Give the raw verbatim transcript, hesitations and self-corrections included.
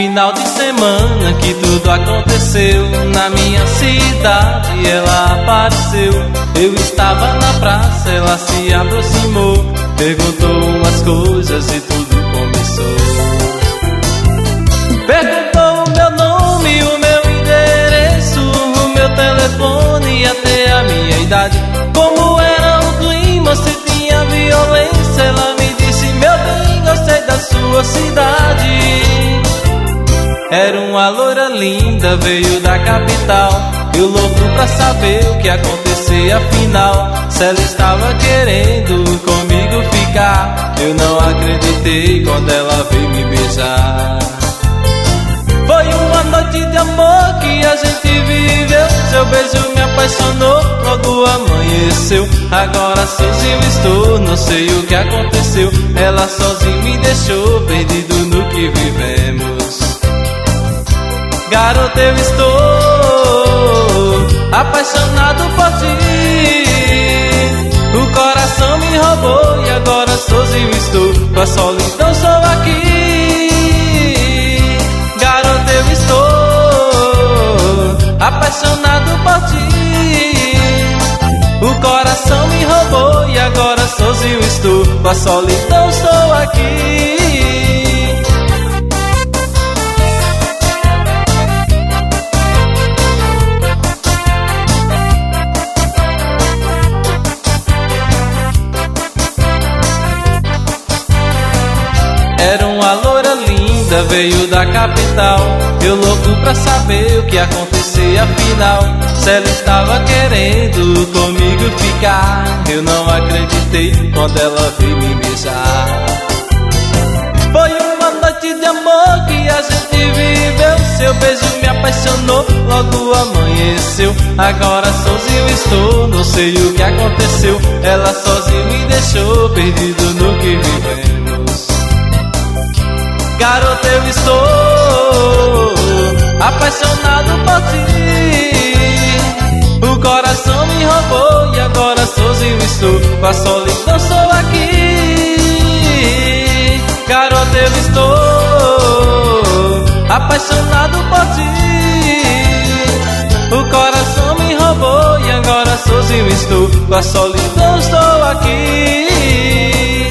final de semana que tudo aconteceu. Na minha cidade ela apareceu. Eu estava na praça, ela se aproximou, perguntou umas coisas e tudo começou. Perguntou o meu nome, o meu endereço, o meu telefone e até a minha idade. Como era o clima, se tinha violência, ela me disse: meu bem, eu sei da sua cidade. Era uma loira linda, veio da capital. Eu louco pra saber o que acontecia afinal. Se ela estava querendo comigo ficar, eu não acreditei quando ela veio me beijar. Foi uma noite de amor que a gente viveu. Seu beijo me apaixonou, logo amanheceu. Agora sozinho estou, não sei o que aconteceu. Ela sozinha me deixou, perdido no que vivemos. Garota, eu estou apaixonado por ti. O coração me roubou e agora sozinho estou. Com a solidão estou aqui. Garota, eu estou apaixonado por ti. O coração me roubou e agora sozinho estou. Com a solidão estou aqui. Era uma loira linda, veio da capital. Eu louco pra saber o que acontecia afinal. Se ela estava querendo comigo ficar, eu não acreditei quando ela veio me beijar. Foi uma noite de amor que a gente viveu. Seu beijo me apaixonou, logo amanheceu. Agora sozinho estou, não sei o que aconteceu. Ela sozinha me deixou, perdido no que vivemos. Garota, eu estou apaixonado por ti. O coração me roubou e agora sozinho estou. Com a solidão estou aqui. Garota, eu estou apaixonado por ti. O coração me roubou e agora sozinho estou. Com a solidão estou aqui.